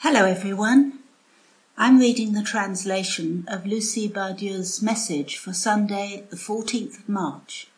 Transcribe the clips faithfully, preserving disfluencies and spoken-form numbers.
Hello everyone. I'm reading the translation of Lucie Badiou's message for Sunday the fourteenth of March.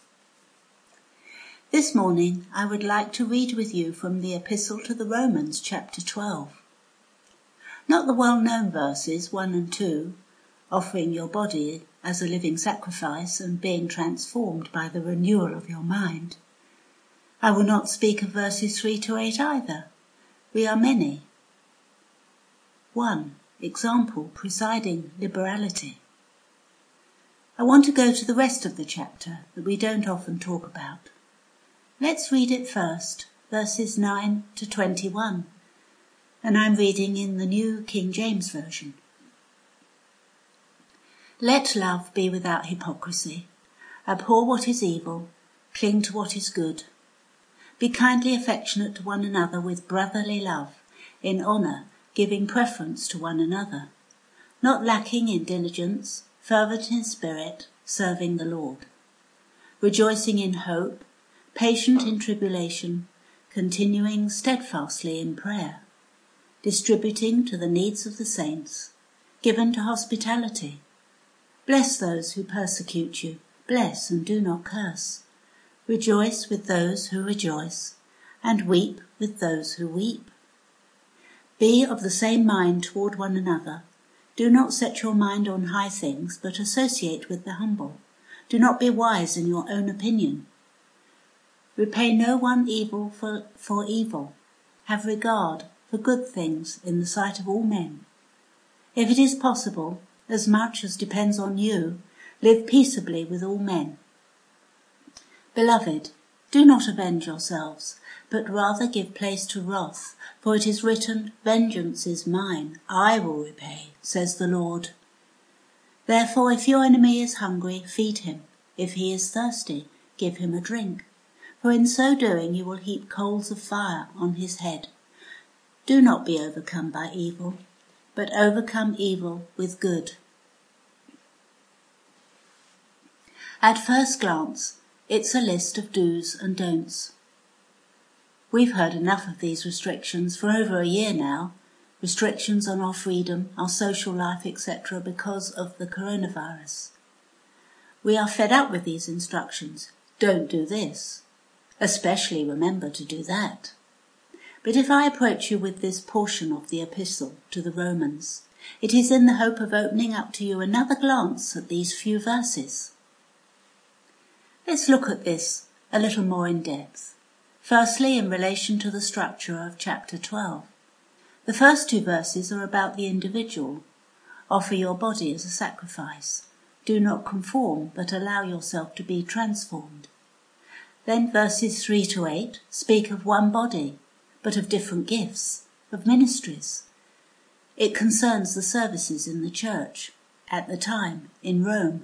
This morning I would like to read with you from the Epistle to the Romans chapter twelve. Not the well-known verses one and two, offering your body as a living sacrifice and being transformed by the renewal of your mind. I will not speak of verses three to eight either. We are many. one. Example, presiding liberality. I want to go to the rest of the chapter that we don't often talk about. Let's read it first, verses nine to twenty-one, and I'm reading in the New King James Version. Let love be without hypocrisy. Abhor what is evil, cling to what is good. Be kindly affectionate to one another with brotherly love, in honour, giving preference to one another, not lacking in diligence, fervent in spirit, serving the Lord, rejoicing in hope, patient in tribulation, continuing steadfastly in prayer, distributing to the needs of the saints, given to hospitality. Bless those who persecute you, bless and do not curse. Rejoice with those who rejoice, and weep with those who weep. Be of the same mind toward one another. Do not set your mind on high things, but associate with the humble. Do not be wise in your own opinion. Repay no one evil for, for evil. Have regard for good things in the sight of all men. If it is possible, as much as depends on you, live peaceably with all men. Beloved, do not avenge yourselves, but rather give place to wrath, for it is written, Vengeance is mine, I will repay, says the Lord. Therefore, if your enemy is hungry, feed him. If he is thirsty, give him a drink. For in so doing you will heap coals of fire on his head. Do not be overcome by evil, but overcome evil with good. At first glance, it's a list of do's and don'ts. We've heard enough of these restrictions for over a year now, restrictions on our freedom, our social life, et cetera because of the coronavirus. We are fed up with these instructions. Don't do this. Especially remember to do that. But if I approach you with this portion of the epistle to the Romans, it is in the hope of opening up to you another glance at these few verses. Let's look at this a little more in depth. Firstly, in relation to the structure of chapter twelve. The first two verses are about the individual. Offer your body as a sacrifice. Do not conform, but allow yourself to be transformed. Then verses three to eight speak of one body, but of different gifts, of ministries. It concerns the services in the church, at the time, in Rome.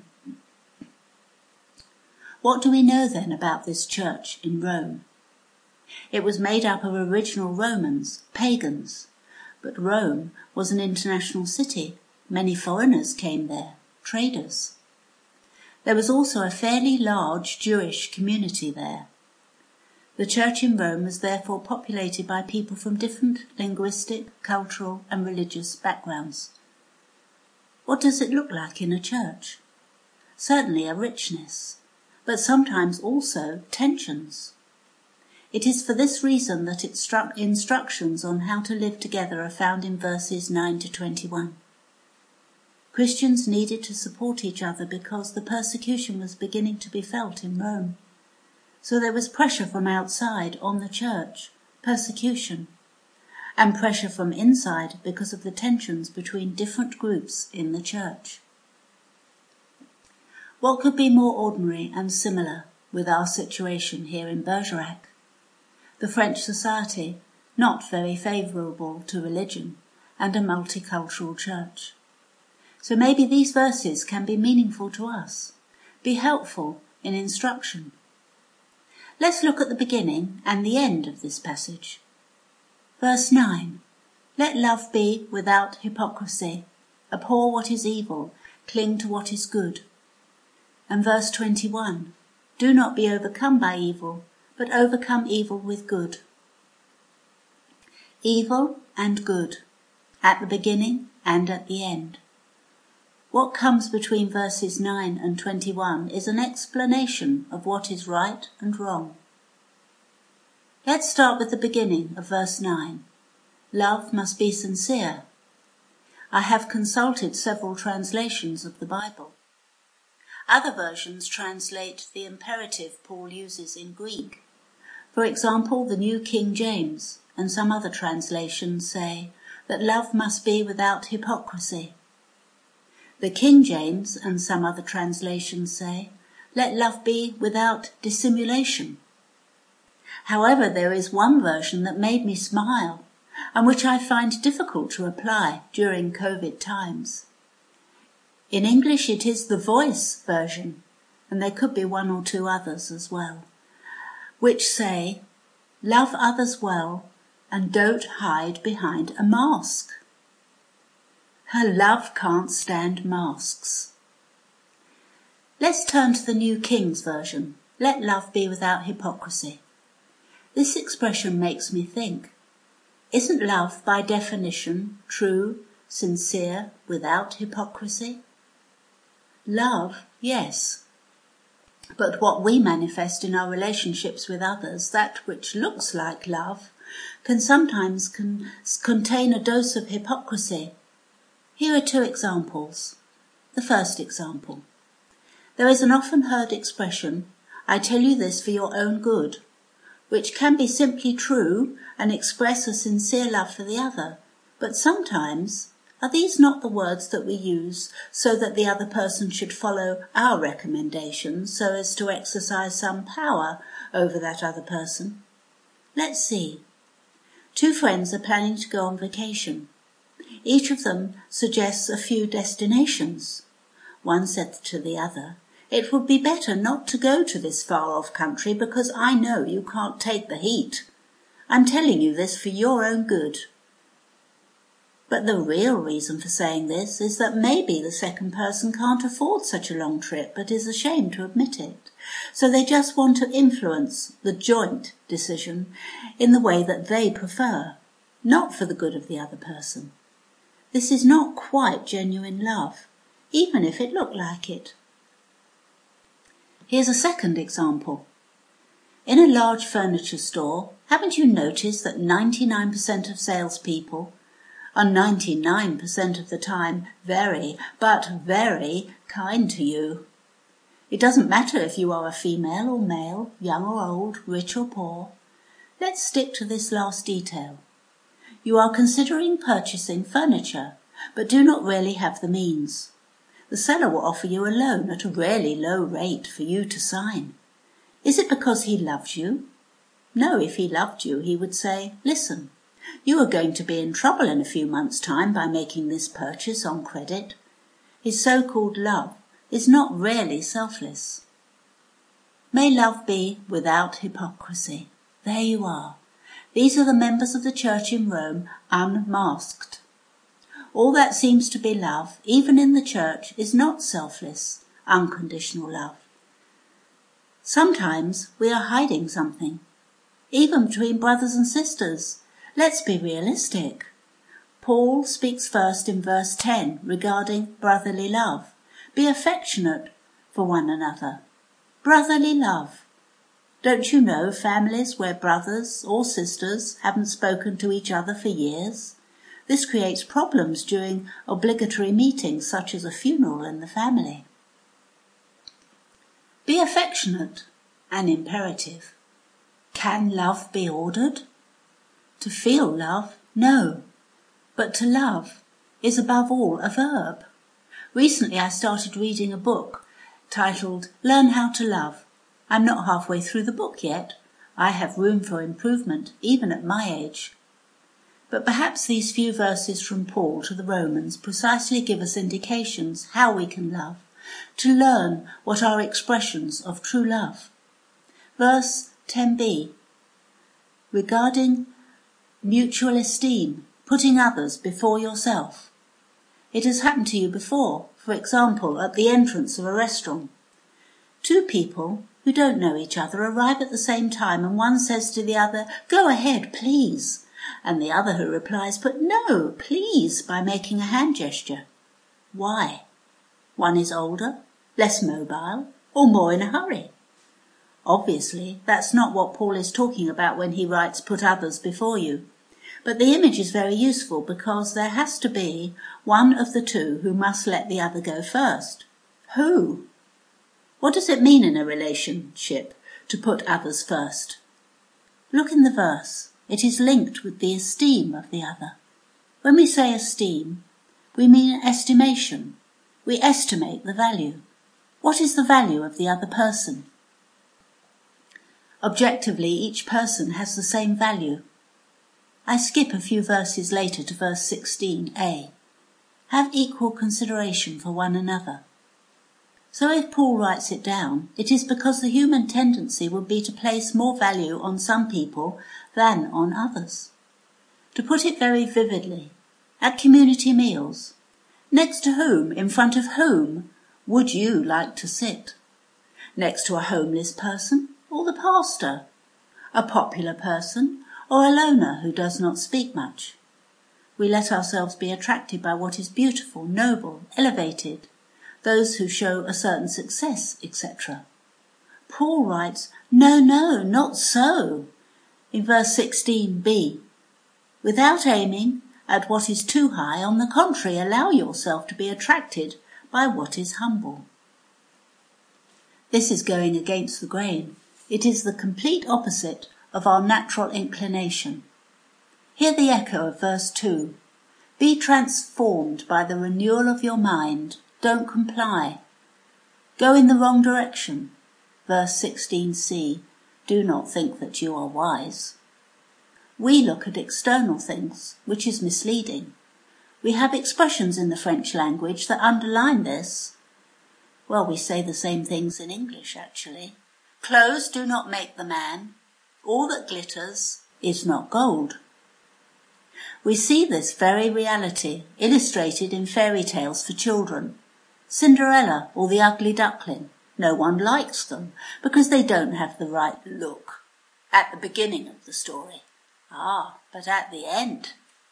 What do we know then about this church in Rome? It was made up of original Romans, pagans, but Rome was an international city. Many foreigners came there, traders. There was also a fairly large Jewish community there. The church in Rome was therefore populated by people from different linguistic, cultural and religious backgrounds. What does it look like in a church? Certainly a richness, but sometimes also tensions. It is for this reason that its instructions on how to live together are found in verses nine to twenty-one. Christians needed to support each other because the persecution was beginning to be felt in Rome. So there was pressure from outside on the church, persecution, and pressure from inside because of the tensions between different groups in the church. What could be more ordinary and similar with our situation here in Bergerac? The French society, not very favourable to religion, and a multicultural church. So maybe these verses can be meaningful to us, be helpful in instruction. Let's look at the beginning and the end of this passage. Verse nine. Let love be without hypocrisy. Abhor what is evil, cling to what is good. And verse twenty-one. Do not be overcome by evil, but overcome evil with good. Evil and good, at the beginning and at the end. What comes between verses nine and twenty-one is an explanation of what is right and wrong. Let's start with the beginning of verse nine. Love must be sincere. I have consulted several translations of the Bible. Other versions translate the imperative Paul uses in Greek. For example, the New King James and some other translations say that love must be without hypocrisy. The King James and some other translations say, let love be without dissimulation. However, there is one version that made me smile and which I find difficult to apply during COVID times. In English it is the Voice version, and there could be one or two others as well, which say, love others well and don't hide behind a mask. Her love can't stand masks. Let's turn to the New King's version. Let love be without hypocrisy. This expression makes me think. Isn't love by definition true, sincere, without hypocrisy? Love, yes. But what we manifest in our relationships with others, that which looks like love, can sometimes con- contain a dose of hypocrisy. Here are two examples. The first example. There is an often heard expression, I tell you this for your own good, which can be simply true and express a sincere love for the other. But sometimes, are these not the words that we use so that the other person should follow our recommendations so as to exercise some power over that other person? Let's see. Two friends are planning to go on vacation. Each of them suggests a few destinations. One said to the other, it would be better not to go to this far-off country because I know you can't take the heat. I'm telling you this for your own good. But the real reason for saying this is that maybe the second person can't afford such a long trip but is ashamed to admit it. So they just want to influence the joint decision in the way that they prefer, not for the good of the other person. This is not quite genuine love, even if it looked like it. Here's a second example. In a large furniture store, haven't you noticed that ninety-nine percent of salespeople are ninety-nine percent of the time very, but very kind to you? It doesn't matter if you are a female or male, young or old, rich or poor. Let's stick to this last detail. You are considering purchasing furniture, but do not really have the means. The seller will offer you a loan at a really low rate for you to sign. Is it because he loves you? No, if he loved you, he would say, listen, you are going to be in trouble in a few months' time by making this purchase on credit. His so-called love is not really selfless. May love be without hypocrisy. There you are. These are the members of the church in Rome unmasked. All that seems to be love, even in the church, is not selfless, unconditional love. Sometimes we are hiding something, even between brothers and sisters. Let's be realistic. Paul speaks first in verse ten regarding brotherly love. Be affectionate for one another. Brotherly love. Don't you know families where brothers or sisters haven't spoken to each other for years? This creates problems during obligatory meetings such as a funeral in the family. Be affectionate, an imperative. Can love be ordered? To feel love, no. But to love is above all a verb. Recently I started reading a book titled Learn How to Love. I'm not halfway through the book yet. I have room for improvement, even at my age. But perhaps these few verses from Paul to the Romans precisely give us indications how we can love, to learn what are expressions of true love. Verse ten b, regarding mutual esteem, putting others before yourself. It has happened to you before, for example, at the entrance of a restaurant. Two people who don't know each other arrive at the same time and one says to the other, "Go ahead, please," And the other who replies, but no, please, by making a hand gesture. Why? One is older, less mobile, or more in a hurry. Obviously, that's not what Paul is talking about when he writes, put others before you. But the image is very useful because there has to be one of the two who must let the other go first. Who? What does it mean in a relationship to put others first? Look in the verse. It is linked with the esteem of the other. When we say esteem, we mean estimation. We estimate the value. What is the value of the other person? Objectively, each person has the same value. I skip a few verses later to verse sixteen a. Have equal consideration for one another. So if Paul writes it down, it is because the human tendency would be to place more value on some people than on others. To put it very vividly, at community meals, next to whom, in front of whom, would you like to sit? Next to a homeless person or the pastor? A popular person or a loner who does not speak much? We let ourselves be attracted by what is beautiful, noble, elevated, those who show a certain success, et cetera. Paul writes, no, no, not so, in verse sixteen b. Without aiming at what is too high, on the contrary, allow yourself to be attracted by what is humble. This is going against the grain. It is the complete opposite of our natural inclination. Hear the echo of verse two. Be transformed by the renewal of your mind. Don't comply. Go in the wrong direction. Verse sixteen c. Do not think that you are wise. We look at external things, which is misleading. We have expressions in the French language that underline this. Well, we say the same things in English, actually. Clothes do not make the man. All that glitters is not gold. We see this very reality illustrated in fairy tales for children. Cinderella or the Ugly Duckling. No one likes them because they don't have the right look at the beginning of the story. Ah, but at the end.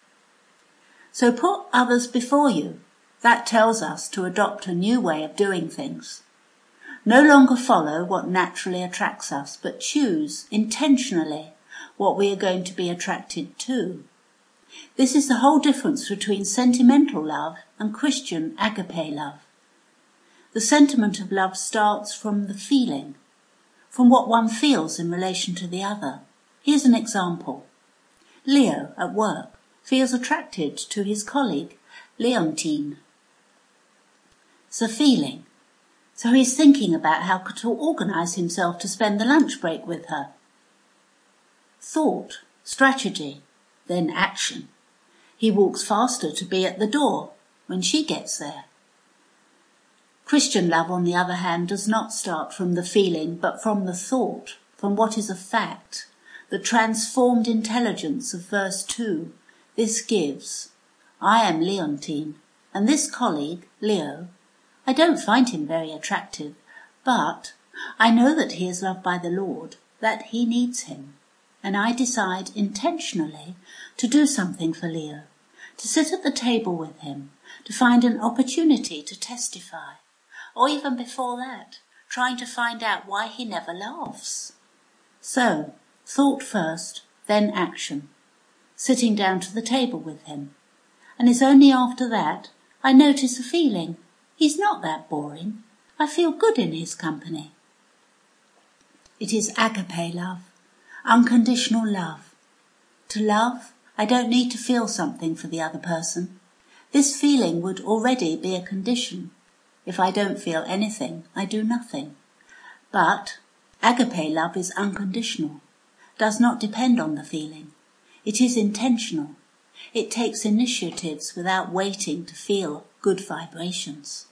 So put others before you. That tells us to adopt a new way of doing things. No longer follow what naturally attracts us, but choose intentionally what we are going to be attracted to. This is the whole difference between sentimental love and Christian agape love. The sentiment of love starts from the feeling, from what one feels in relation to the other. Here's an example. Leo, at work, feels attracted to his colleague, Leontine. It's a feeling. So he's thinking about how to organise himself to spend the lunch break with her. Thought, strategy, then action. He walks faster to be at the door when she gets there. Christian love, on the other hand, does not start from the feeling, but from the thought, from what is a fact, the transformed intelligence of verse two. This gives, I am Leontine, and this colleague, Leo, I don't find him very attractive, but I know that he is loved by the Lord, that he needs him, and I decide intentionally to do something for Leo, to sit at the table with him, to find an opportunity to testify, or even before that, trying to find out why he never laughs. So, thought first, then action, sitting down to the table with him, and it's only after that I notice a feeling. He's not that boring. I feel good in his company. It is agape love, unconditional love. To love, I don't need to feel something for the other person. This feeling would already be a condition. If I don't feel anything, I do nothing. But agape love is unconditional, does not depend on the feeling. It is intentional. It takes initiatives without waiting to feel good vibrations.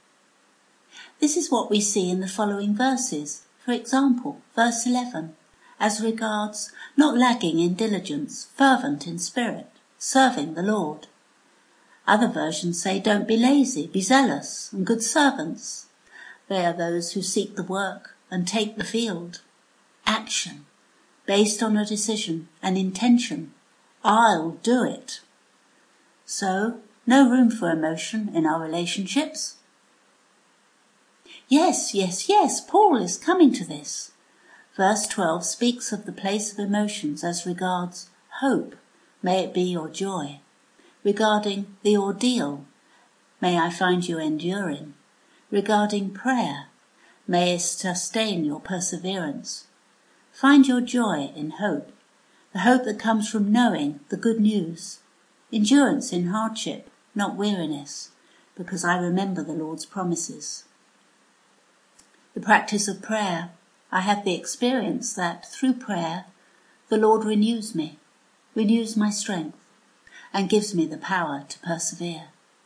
This is what we see in the following verses. For example, verse eleven, as regards not lagging in diligence, fervent in spirit, serving the Lord. Other versions say, don't be lazy, be zealous and good servants. They are those who seek the work and take the field. Action, based on a decision, an intention, I'll do it. So, no room for emotion in our relationships? Yes, yes, yes, Paul is coming to this. Verse twelve speaks of the place of emotions as regards hope, may it be your joy, regarding the ordeal, may I find you enduring, regarding prayer, may it sustain your perseverance. Find your joy in hope, the hope that comes from knowing the good news, endurance in hardship, not weariness, because I remember the Lord's promises. The practice of prayer, I have the experience that through prayer, the Lord renews me, renews my strength, and gives me the power to persevere.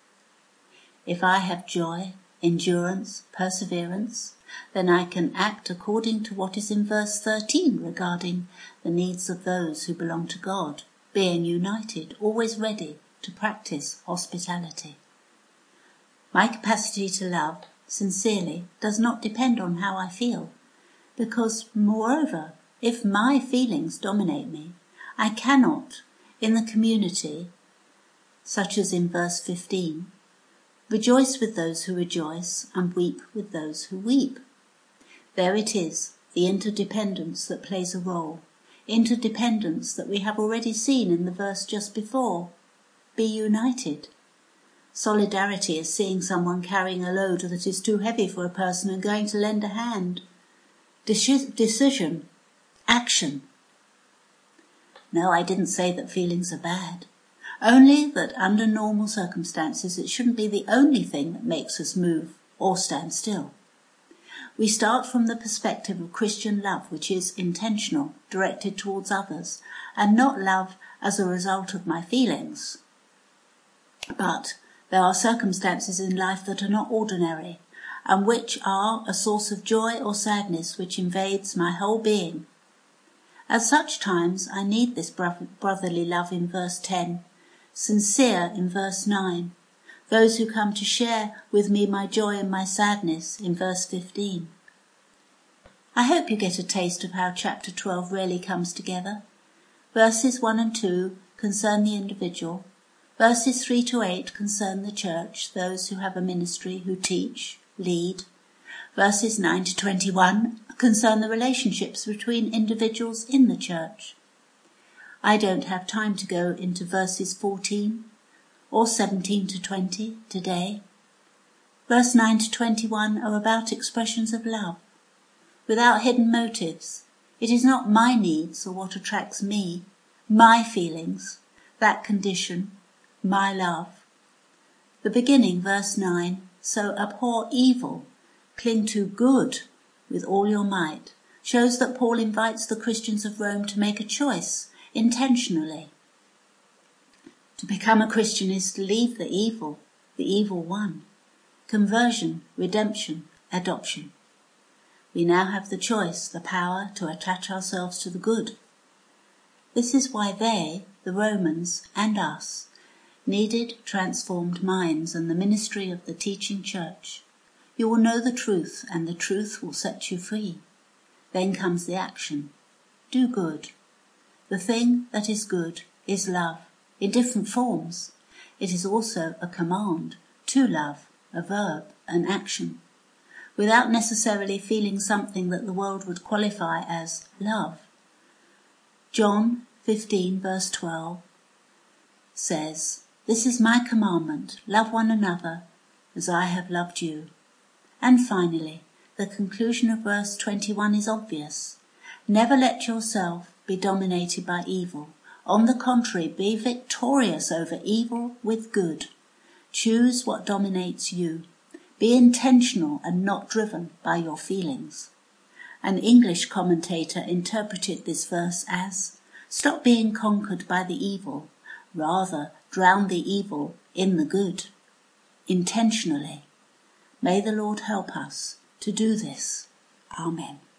If I have joy, endurance, perseverance, then I can act according to what is in verse thirteen regarding the needs of those who belong to God, being united, always ready to practice hospitality. My capacity to love sincerely does not depend on how I feel, because, moreover, if my feelings dominate me, I cannot, in the community, such as in verse fifteen, rejoice with those who rejoice and weep with those who weep. There it is, the interdependence that plays a role, interdependence that we have already seen in the verse just before. Be united. Solidarity is seeing someone carrying a load that is too heavy for a person and going to lend a hand. Deci- decision. Action. No, I didn't say that feelings are bad. Only that under normal circumstances it shouldn't be the only thing that makes us move or stand still. We start from the perspective of Christian love, which is intentional, directed towards others, and not love as a result of my feelings. But there are circumstances in life that are not ordinary, and which are a source of joy or sadness which invades my whole being. At such times I need this brotherly love in verse ten, sincere in verse nine, those who come to share with me my joy and my sadness in verse fifteen. I hope you get a taste of how chapter twelve really comes together. Verses one and two concern the individual. Verses three to eight concern the church, those who have a ministry, who teach, lead. Verses nine to twenty-one concern the relationships between individuals in the church. I don't have time to go into verses fourteen or seventeen to twenty today. Verse nine to twenty-one are about expressions of love, without hidden motives. It is not my needs or what attracts me, my feelings, that condition, my love. The beginning, verse nine, so abhor evil, cling to good with all your might, shows that Paul invites the Christians of Rome to make a choice intentionally. To become a Christian is to leave the evil, the evil one. Conversion, redemption, adoption. We now have the choice, the power to attach ourselves to the good. This is why they, the Romans and us, needed transformed minds and the ministry of the teaching church. You will know the truth, and the truth will set you free. Then comes the action. Do good. The thing that is good is love, in different forms. It is also a command to love, a verb, an action, without necessarily feeling something that the world would qualify as love. John fifteen verse twelve says, "This is my commandment, love one another as I have loved you." And finally, the conclusion of verse twenty-one is obvious. Never let yourself be dominated by evil. On the contrary, be victorious over evil with good. Choose what dominates you. Be intentional and not driven by your feelings. An English commentator interpreted this verse as, stop being conquered by the evil, rather drown the evil in the good, intentionally. May the Lord help us to do this. Amen.